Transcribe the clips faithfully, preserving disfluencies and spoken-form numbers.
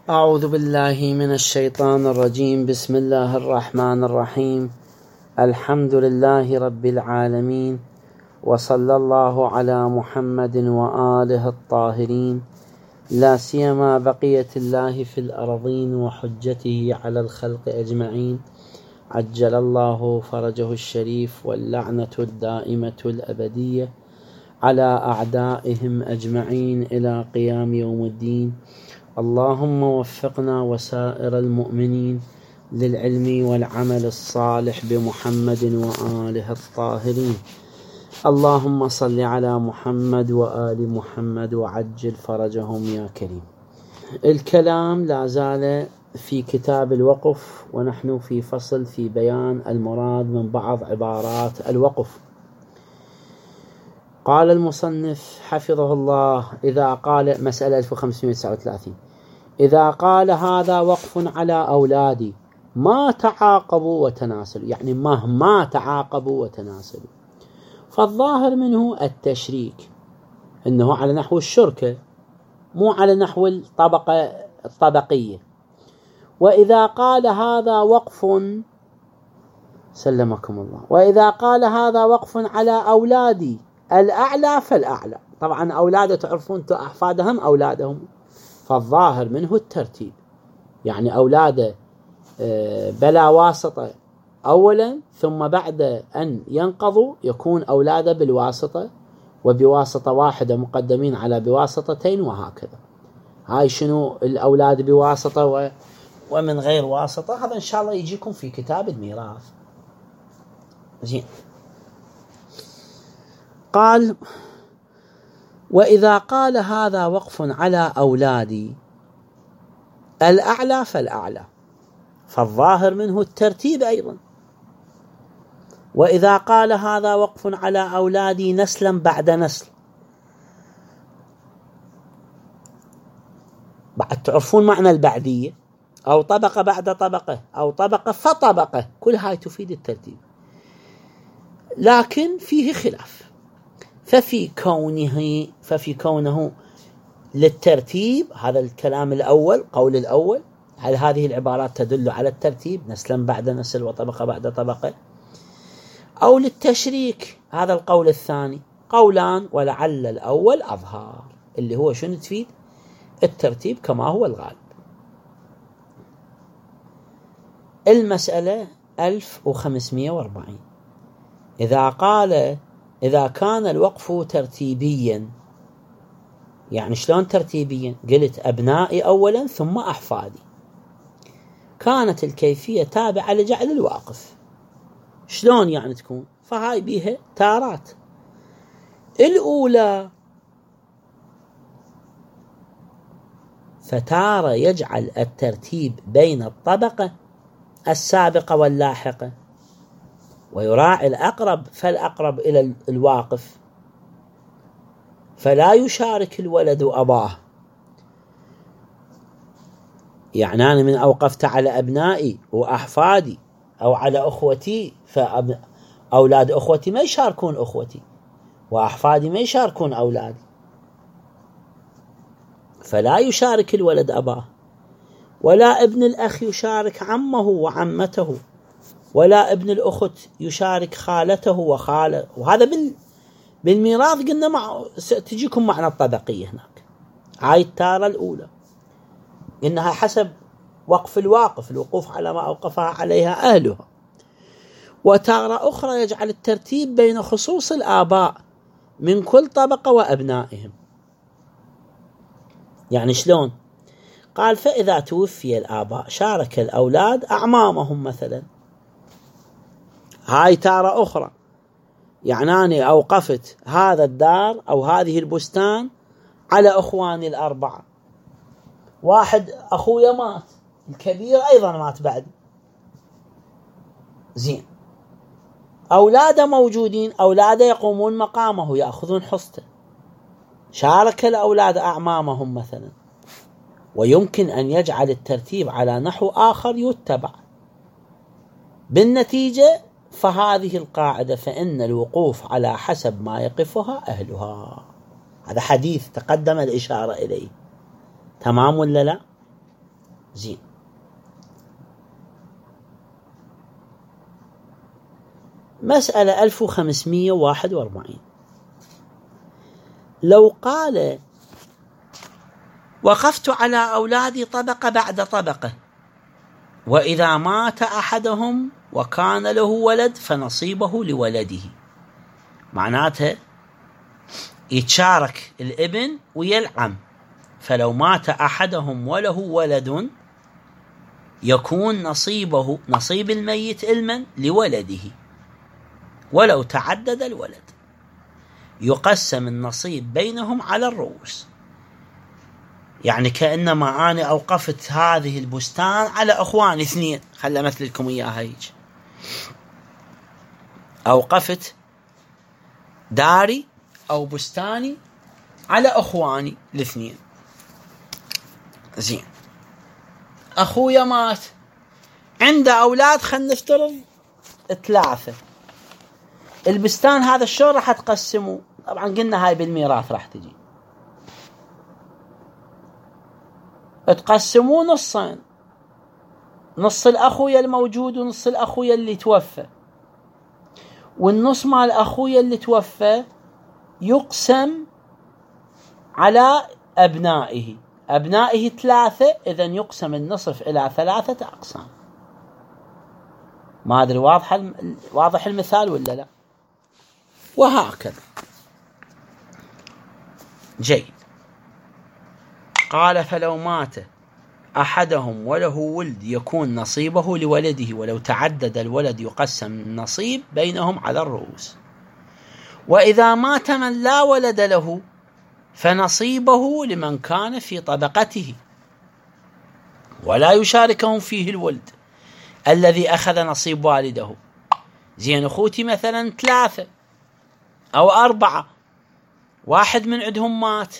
أعوذ بالله من الشيطان الرجيم. بسم الله الرحمن الرحيم. الحمد لله رب العالمين، وصلى الله على محمد وآله الطاهرين، لا سيما بقية الله في الأرضين وحجته على الخلق أجمعين، عجل الله فرجه الشريف، واللعنة الدائمة الأبدية على أعدائهم أجمعين إلى قيام يوم الدين. اللهم وفقنا وسائر المؤمنين للعلم والعمل الصالح بمحمد وآله الطاهرين. اللهم صل على محمد وآل محمد وعجل فرجهم يا كريم. الكلام لا زال في كتاب الوقف، ونحن في فصل في بيان المراد من بعض عبارات الوقف. قال المصنف حفظه الله: إذا قال مسألة ألف وخمسمائة وتسعة وثلاثين إذا قال هذا وقف على أولادي ما تعاقبوا وتناسلوا، يعني مهما تعاقبوا وتناسلوا، فالظاهر منه التشريك، إنه على نحو الشركة مو على نحو الطبقة الطبقية. وإذا قال هذا وقف سلمكم الله وإذا قال هذا وقف على أولادي الأعلى فالأعلى، طبعا أولاده تعرفون أحفادهم أولادهم، فالظاهر منه الترتيب، يعني أولاده بلا واسطة أولا، ثم بعد أن ينقضوا يكون أولاده بالواسطة، وبواسطة واحدة مقدمين على بواسطتين، وهكذا. هاي شنو الأولاد بواسطة و... ومن غير واسطة، هذا إن شاء الله يجيكم في كتاب الميراث. زين. قال: وإذا قال هذا وقف على أولادي الأعلى فالأعلى، فالظاهر منه الترتيب أيضا. وإذا قال هذا وقف على أولادي نسلا بعد نسل، بعد تعرفون معنى البعدية، أو طبقة بعد طبقة، أو طبقة فطبقة، كل هاي تفيد الترتيب، لكن فيه خلاف. ففي كونه ففي كونه للترتيب، هذا الكلام الأول، قول الأول، هل هذه العبارات تدل على الترتيب نسلا بعد نسل وطبقة بعد طبقة، أو للتشريك، هذا القول الثاني. قولان، ولعل الأول أظهر، اللي هو شنو تفيد الترتيب كما هو الغالب. المسألة ألف وخمسمائة وأربعين إذا قال إذا كان الوقف ترتيبيا، يعني شلون ترتيبيا؟ قلت أبنائي أولا ثم أحفادي، كانت الكيفية تابعة لجعل الواقف. شلون يعني تكون؟ فهاي بيها تارات. الأولى فتارة يجعل الترتيب بين الطبقة السابقة واللاحقة، ويراعي الأقرب فالأقرب إلى الواقف، فلا يشارك الولد أباه. يعني أنا من أوقفت على أبنائي وأحفادي أو على أخوتي، فأولاد أخوتي ما يشاركون أخوتي، وأحفادي ما يشاركون أولادي، فلا يشارك الولد أباه، ولا ابن الأخ يشارك عمه وعمته، ولا ابن الأخت يشارك خالته وخاله. وهذا بالميراث قلنا مع تجيكم معنى الطبقية هناك. هاي التارة الأولى إنها حسب وقف الواقف، الوقوف على ما أوقفها عليها أهلها. وتارة أخرى يجعل الترتيب بين خصوص الآباء من كل طبقة وأبنائهم. يعني شلون؟ قال: فإذا توفي الآباء شارك الأولاد أعمامهم مثلا. هاي تارة أخرى، يعني أنا أوقفت هذا الدار أو هذه البستان على أخواني الأربعة، واحد أخويا مات، الكبير أيضا مات بعد، زين، أولاده موجودين، أولاده يقومون مقامه يأخذون حصته، شارك الأولاد أعمامهم مثلا. ويمكن أن يجعل الترتيب على نحو آخر يتبع. بالنتيجة فهذه القاعدة، فإن الوقوف على حسب ما يقفها أهلها. هذا حديث تقدم الإشارة إليه، تمام ولا لا؟ زين. مسألة ألف وخمسمئة وواحد وأربعين، لو قال وقفت على أولادي طبقة بعد طبقة، وإذا مات أحدهم وكان له ولد فنصيبه لولده، معناتها يتشارك الابن ويا العم، فلو مات أحدهم وله ولد يكون نصيبه نصيب الميت المن لولده، ولو تعدد الولد يقسم النصيب بينهم على الرؤوس. يعني كأنما أنا أوقفت هذه البستان على أخواني اثنين، خلي أمثل لكم إياها هيك، أوقفت داري أو بستاني على أخواني الاثنين. زين، أخويا مات، عنده أولاد خلنا نفترض ثلاثة، البستان هذا شلون راح تقسمه؟ طبعا قلنا هاي بالميراث راح تجي، تقسموه نصين، نص الأخويا الموجود ونص الأخويا اللي توفى، والنص مال الأخويا اللي توفى يقسم على أبنائه، أبنائه ثلاثة، إذن يقسم النصف إلى ثلاثة أقسام. ما أدري واضح واضح المثال ولا لا؟ وهكذا. جيد. قال فلو مات أحدهم وله ولد يكون نصيبه لولده، ولو تعدد الولد يقسم النصيب بينهم على الرؤوس. وإذا مات من لا ولد له فنصيبه لمن كان في طبقته ولا يشاركهم فيه الولد الذي أخذ نصيب والده. زين، أخوتي مثلا ثلاثة أو أربعة، واحد من عندهم مات،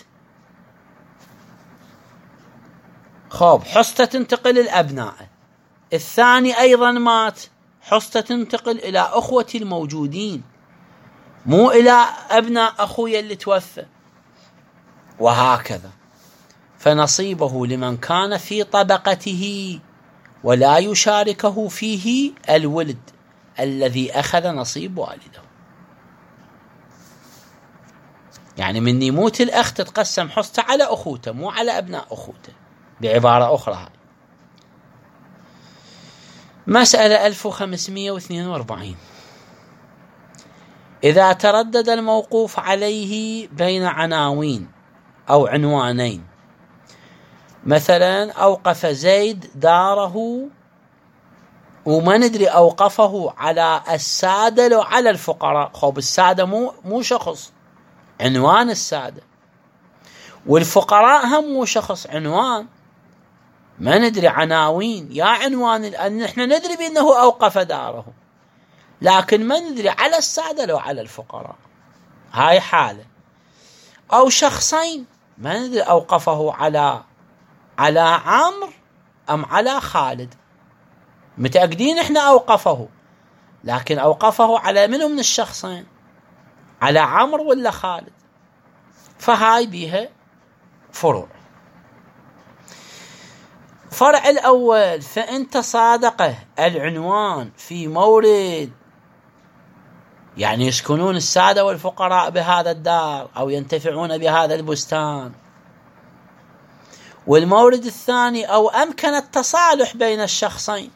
خب حصته تنتقل الأبناء، الثاني أيضا مات، حصته تنتقل إلى أخوتي الموجودين مو إلى أبناء أخويا اللي توفى، وهكذا. فنصيبه لمن كان في طبقته ولا يشاركه فيه الولد الذي أخذ نصيب والده. يعني من يموت الأخ تتقسم حصته على أخوته مو على أبناء أخوته، بعبارة أخرى. هاي مسألة ألف وخمسمئة واثنين وأربعين، إذا تردد الموقوف عليه بين عناوين أو عنوانين، مثلا أوقف زيد داره وما ندري أوقفه على السادة لو على الفقراء، خب السادة مو مو شخص، عنوان السادة، والفقراء هم مو شخص، عنوان، ما ندري عناوين يا عنوان، لأن نحن ندري بأنه أوقف داره، لكن ما ندري على السادة لو على الفقراء، هاي حالة. أو شخصين، ما ندري أوقفه على على عمرو أم على خالد، متأكدين إحنا أوقفه، لكن أوقفه على منو من الشخصين، على عمرو ولا خالد، فهاي بيها فروع. فرع الأول، فإن تصادقه العنوان في مورد، يعني يسكنون السادة والفقراء بهذا الدار أو ينتفعون بهذا البستان، والمورد الثاني أو أمكن التصالح بين الشخصين،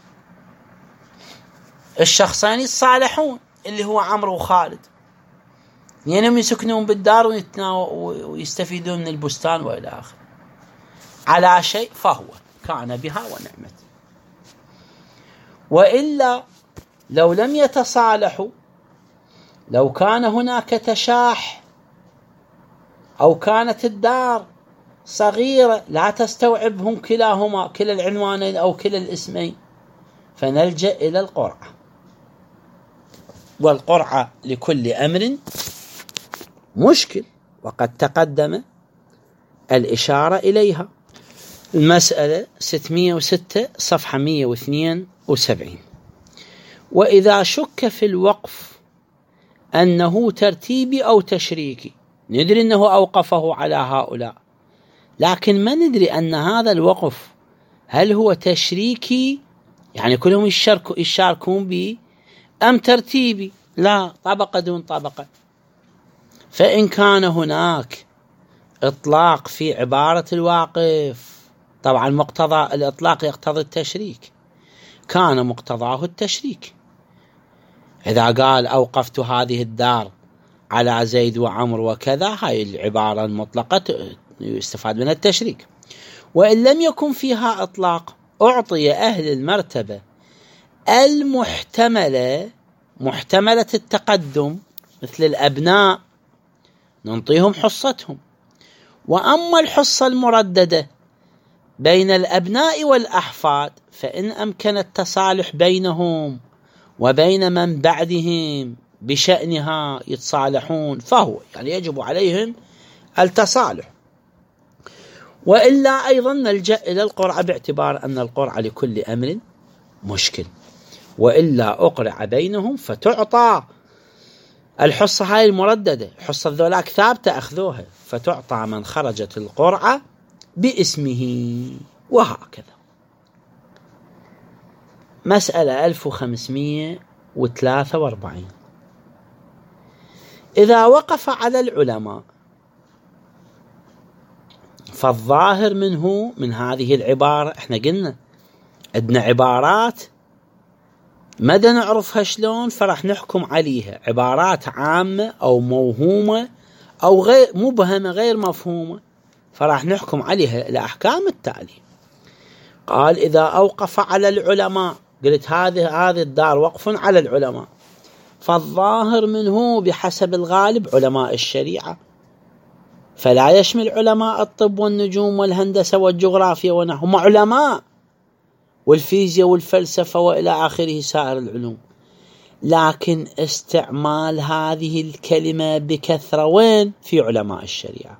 الشخصين يتصالحون اللي هو عمرو وخالد، يعني يسكنون بالدار ويستفيدون من البستان وإلى آخره، على شيء فهو كان بها ونعمت. وإلا لو لم يتصالحوا، لو كان هناك تشاح أو كانت الدار صغيرة لا تستوعبهم كلاهما، كلا العنوانين أو كلا الاسمين، فنلجأ إلى القرعة، والقرعة لكل أمر مشكل، وقد تقدم الإشارة إليها. المسألة ستمئة وستة صفحة مئة واثنين وسبعين. وإذا شك في الوقف أنه ترتيبي أو تشريكي، ندري أنه أوقفه على هؤلاء، لكن ما ندري أن هذا الوقف هل هو تشريكي يعني كلهم يشاركوا يشاركون بي أم ترتيبي؟ لا، طبقة دون طبقة. فإن كان هناك إطلاق في عبارة الواقف، طبعا مقتضى الإطلاق يقتضي التشريك، كان مقتضاه التشريك. إذا قال أوقفت هذه الدار على زيد وعمر وكذا، هاي العبارة المطلقة يستفاد منها التشريك. وإن لم يكن فيها إطلاق، أعطي أهل المرتبة المحتملة محتملة التقدم مثل الأبناء ننطيهم حصتهم. وأما الحصة المرددة بين الأبناء والأحفاد فإن أمكن التصالح بينهم وبين من بعدهم بشأنها يتصالحون، فهو يعني يجب عليهم التصالح. وإلا أيضا نلجأ إلى القرعة باعتبار أن القرعة لكل أمر مشكل. وإلا أقرع بينهم فتعطى الحصة هاي المرددة، حصة ذولاك ثابتة أخذوها، فتعطى من خرجت القرعة باسمه، وهكذا. مسألة ألف وخمسمائة وثلاثة وأربعين. إذا وقف على العلماء فالظاهر منه من هذه العبارة، احنا قلنا عندنا عبارات مدى نعرفها شلون فراح نحكم عليها، عبارات عامة أو موهومة أو غير مبهمة غير مفهومة، فراح نحكم عليها الأحكام التالية. قال إذا أوقف على العلماء، قلت هذه هذه الدار وقف على العلماء، فالظاهر منه بحسب الغالب علماء الشريعة، فلا يشمل علماء الطب والنجوم والهندسة والجغرافيا ونحو، هم علماء، والفيزياء والفلسفة وإلى آخره سائر العلوم، لكن استعمال هذه الكلمة بكثرة وين؟ في علماء الشريعة.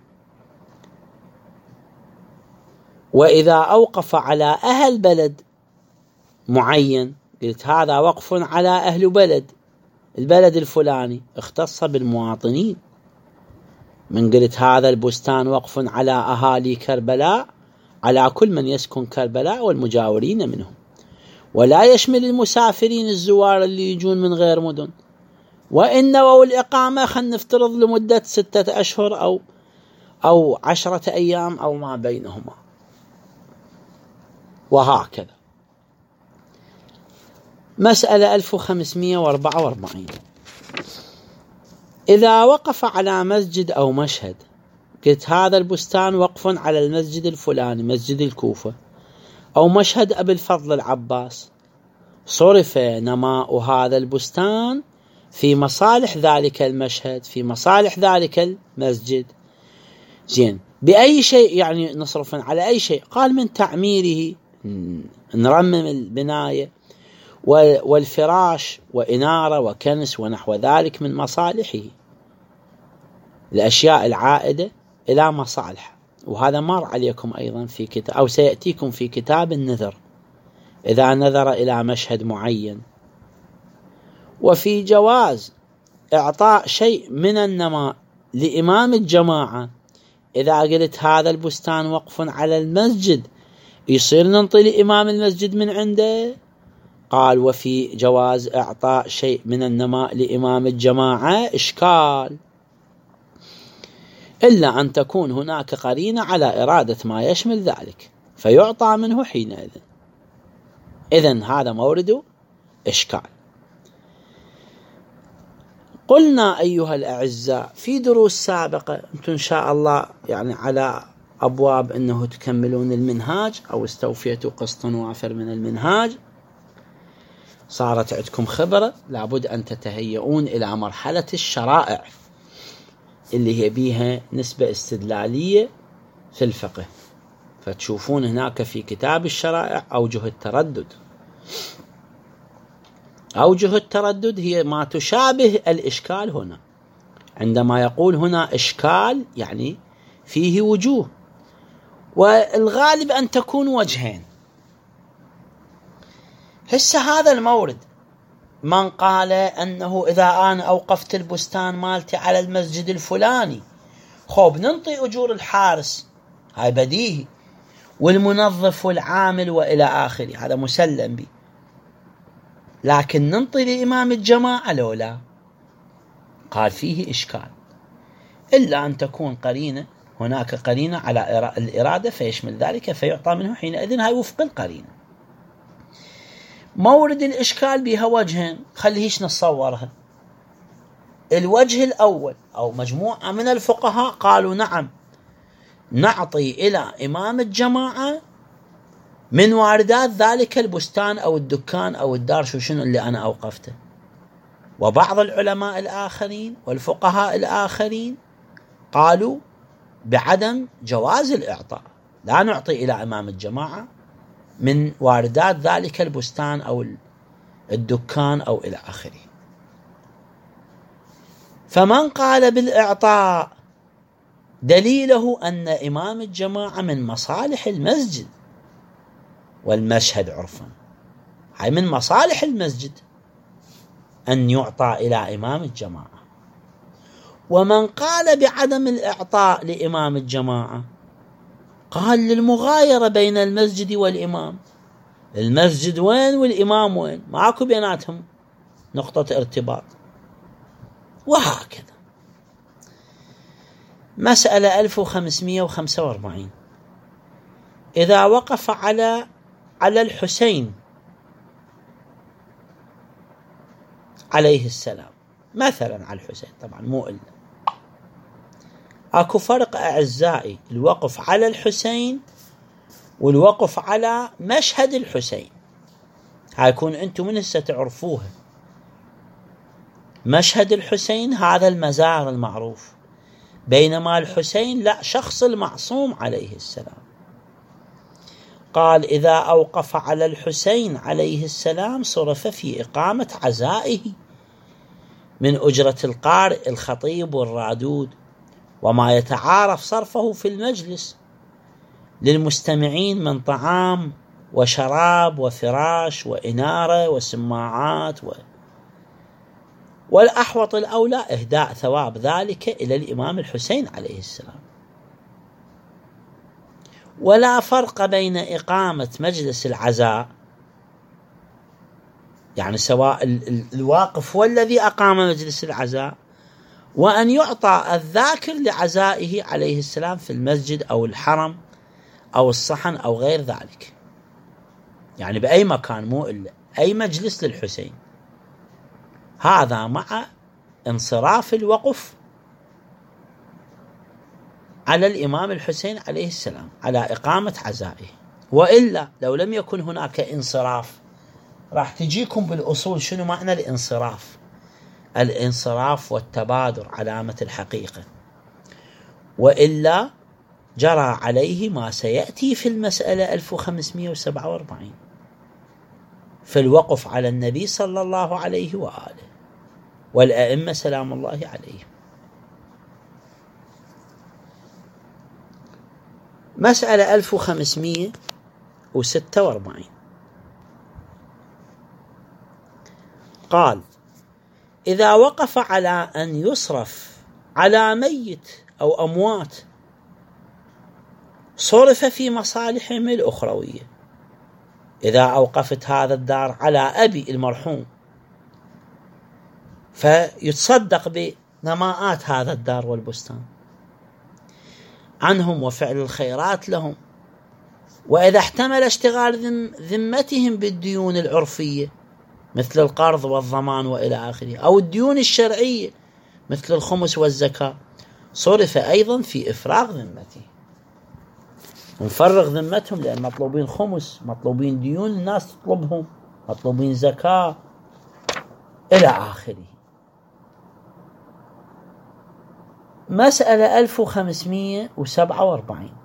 وإذا أوقف على أهل بلد معين، قلت هذا وقف على أهل بلد، البلد الفلاني اختص بالمواطنين، من قلت هذا البستان وقف على أهالي كربلاء، على كل من يسكن كربلاء والمجاورين منهم، ولا يشمل المسافرين الزوار اللي يجون من غير مدن. وإن نووا الإقامة خلينا نفترض لمدة ستة أشهر أو أو عشرة أيام أو ما بينهما، وهكذا. مسألة ألف وخمسمائة وأربعة وأربعين. إذا وقف على مسجد أو مشهد، قلت هذا البستان وقف على المسجد الفلاني مسجد الكوفة أو مشهد أبي الفضل العباس، صرف نماء هذا البستان في مصالح ذلك المشهد، في مصالح ذلك المسجد. زين، بأي شيء يعني نصرف على أي شيء؟ قال من تعميره، نرمم البناية والفراش وإنارة وكنس ونحو ذلك من مصالحه، الأشياء العائدة إلى مصالح. وهذا مر عليكم أيضا في كتاب أو سيأتيكم في كتاب النذر، إذا نذر إلى مشهد معين. وفي جواز إعطاء شيء من النماء لإمام الجماعة، إذا قلت هذا البستان وقف على المسجد يصير ننطي لإمام المسجد من عنده. قال وفي جواز إعطاء شيء من النماء لإمام الجماعة إشكال، إلا أن تكون هناك قرينة على إرادة ما يشمل ذلك فيعطى منه حينئذ. إذن هذا مورد إشكال. قلنا أيها الأعزاء في دروس سابقة، أنتم إن شاء الله يعني على أبواب أنه تكملون المنهاج أو استوفيتوا قسط وافر من المنهاج، صارت عندكم خبرة، لابد أن تتهيئون إلى مرحلة الشرائع اللي هي بيها نسبة استدلالية في الفقه، فتشوفون هناك في كتاب الشرائع أوجه التردد. أوجه التردد هي ما تشابه الإشكال هنا، عندما يقول هنا إشكال يعني فيه وجوه، والغالب أن تكون وجهين. هسه هذا المورد من قال أنه إذا أنا أوقفت البستان مالتي على المسجد الفلاني خوب ننطي أجور الحارس، هاي بديهي، والمنظف والعامل وإلى آخره، هذا مسلم به. لكن ننطي لإمام الجماعة لو لا؟ قال فيه إشكال، إلا أن تكون قرينة، هناك قرينة على الإرادة فيشمل ذلك فيعطى منه حينئذ، هاي وفق القرينة. مورد الإشكال بها وجهين، خليهش نتصورها. الوجه الأول أو مجموعة من الفقهاء قالوا نعم، نعطي إلى إمام الجماعة من واردات ذلك البستان أو الدكان أو الدار، شو شنو اللي أنا أوقفته. وبعض العلماء الآخرين والفقهاء الآخرين قالوا بعدم جواز الإعطاء، لا نعطي إلى إمام الجماعة من واردات ذلك البستان أو الدكان أو إلى آخره. فمن قال بالإعطاء دليله أن إمام الجماعة من مصالح المسجد والمشهد عرفا، هاي من مصالح المسجد أن يعطى إلى إمام الجماعة. ومن قال بعدم الإعطاء لإمام الجماعة قال للمغايرة بين المسجد والإمام، المسجد وين والإمام وين، ماكو بيناتهم نقطة ارتباط. وهكذا. مسألة ألف وخمسمائة وخمسة وأربعين، إذا وقف على على الحسين عليه السلام مثلا، على الحسين طبعا مو إلا، أكو فرق أعزائي، الوقف على الحسين والوقف على مشهد الحسين، هيكون أنتم من هسه تعرفوها. مشهد الحسين هذا المزار المعروف، بينما الحسين لا، شخص المعصوم عليه السلام. قال إذا أوقف على الحسين عليه السلام صرف في إقامة عزائه من أجرة القارئ الخطيب والرادود وما يتعارف صرفه في المجلس للمستمعين من طعام وشراب وفراش وإنارة وسماعات و... والأحوط الأولى إهداء ثواب ذلك إلى الإمام الحسين عليه السلام. ولا فرق بين إقامة مجلس العزاء، يعني سواء الواقف هو الذي أقام مجلس العزاء، وأن يعطى الذاكر لعزائه عليه السلام في المسجد أو الحرم أو الصحن أو غير ذلك، يعني بأي مكان مو إلا أي مجلس للحسين، هذا مع انصراف الوقف على الإمام الحسين عليه السلام على إقامة عزائه. وإلا لو لم يكن هناك انصراف، راح تجيكم بالأصول شنو معنى الانصراف. الانصراف والتبادر علامة الحقيقة، وإلا جرى عليه ما سيأتي في المسألة ألف وخمسمائة وسبعة وأربعين في الوقف على النبي صلى الله عليه وآله والأئمة سلام الله عليهم. مسألة ألف وخمسمائة وستة وأربعين قال إذا وقف على أن يصرف على ميت أو أموات صرف في مصالحهم الأخروية. إذا أوقفت هذا الدار على أبي المرحوم فيتصدق بنماءات هذا الدار والبستان عنهم وفعل الخيرات لهم. وإذا احتمل اشتغال ذمتهم بالديون العرفية مثل القرض والضمان وإلى آخره، أو الديون الشرعية مثل الخمس والزكاة، صرف أيضا في إفراغ ذمته، نفرغ ذمتهم، لأن مطلوبين خمس، مطلوبين ديون الناس تطلبهم، مطلوبين زكاة إلى آخره. مسألة ألف وخمسمائة وسبعة وأربعين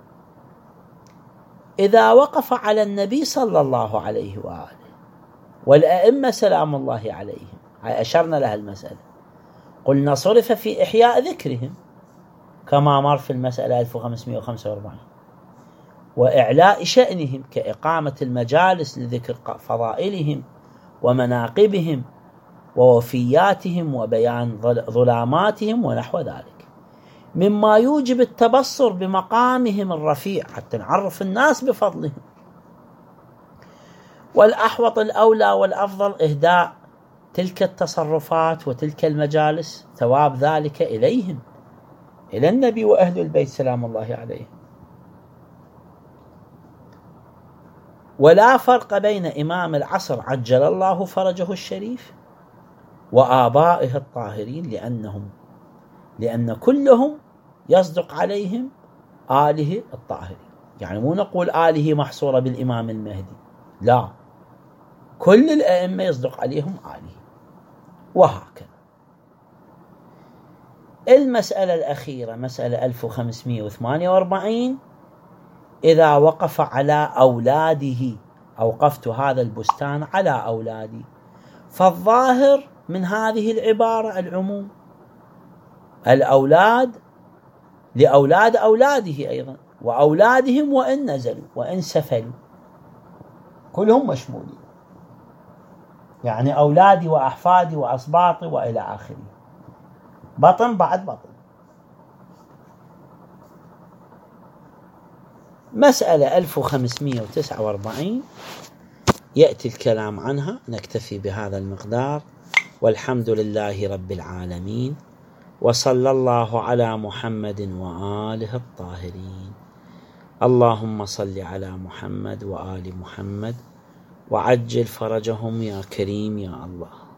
إذا وقف على النبي صلى الله عليه وآله والأئمة سلام الله عليهم، هاي أشرنا لها المسألة، قلنا صرف في إحياء ذكرهم كما مر في المسألة ألف وخمسمائة وخمسة وأربعين، وإعلاء شأنهم كإقامة المجالس لذكر فضائلهم ومناقبهم ووفياتهم وبيان ظلاماتهم ونحو ذلك. مما يوجب التبصر بمقامهم الرفيع حتى نعرف الناس بفضلهم. والأحوط الأولى والأفضل إهداء تلك التصرفات وتلك المجالس ثواب ذلك إليهم، إلى النبي وأهل البيت سلام الله عليهم. ولا فرق بين إمام العصر عجل الله فرجه الشريف وآبائه الطاهرين، لأنهم لأن كلهم يصدق عليهم آله الطاهرين. يعني مو نقول آله محصورة بالإمام المهدي، لا، كل الأئمة يصدق عليهم آله. وهكذا. المسألة الأخيرة مسألة ألف وخمسمائة وثمانية وأربعين: إذا وقف على أولاده، أوقفت هذا البستان على أولادي. فالظاهر من هذه العبارة العموم، الأولاد لأولاد أولاده أيضا، وأولادهم وإن نزلوا وإن سفلوا كلهم مشمولين، يعني أولادي وأحفادي وأصباطي وإلى آخره، بطن بعد بطن. مسألة ألف وخمسمائة وتسعة وأربعين يأتي الكلام عنها، نكتفي بهذا المقدار، والحمد لله رب العالمين، وصلى الله على محمد وآله الطاهرين. اللهم صل على محمد وآل محمد وعجل فرجهم يا كريم يا الله.